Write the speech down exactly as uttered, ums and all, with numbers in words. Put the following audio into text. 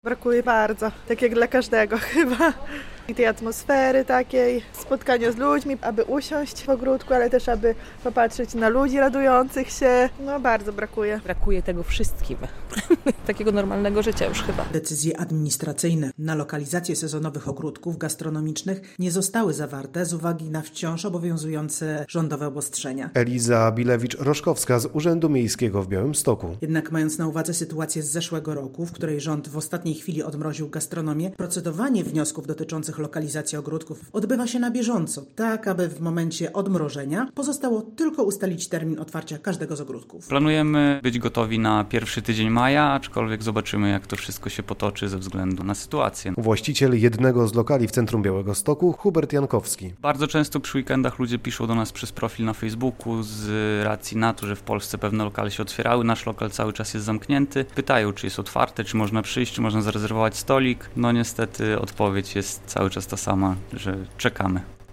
Brakuje bardzo, tak jak dla każdego chyba. I tej atmosfery takiej, spotkania z ludźmi, aby usiąść w ogródku, ale też aby popatrzeć na ludzi radujących się. No bardzo brakuje. Brakuje tego wszystkim. Takiego normalnego życia już chyba. Decyzje administracyjne na lokalizację sezonowych ogródków gastronomicznych nie zostały zawarte z uwagi na wciąż obowiązujące rządowe obostrzenia. Eliza Bilewicz-Roszkowska z Urzędu Miejskiego w Białymstoku. Jednak mając na uwadze sytuację z zeszłego roku, w której rząd w ostatniej chwili odmroził gastronomię, procedowanie wniosków dotyczących lokalizacji ogródków odbywa się na bieżąco, tak aby w momencie odmrożenia pozostało tylko ustalić termin otwarcia każdego z ogródków. Planujemy być gotowi na pierwszy tydzień maja, aczkolwiek zobaczymy, jak to wszystko się potoczy ze względu na sytuację. Właściciel jednego z lokali w centrum Białegostoku, Hubert Jankowski. Bardzo często przy weekendach ludzie piszą do nas przez profil na Facebooku z racji na to, że w Polsce pewne lokale się otwierały, nasz lokal cały czas jest zamknięty. Pytają, czy jest otwarte, czy można przyjść, czy można zarezerwować stolik. No niestety odpowiedź jest cały czas ta sama, że czekamy.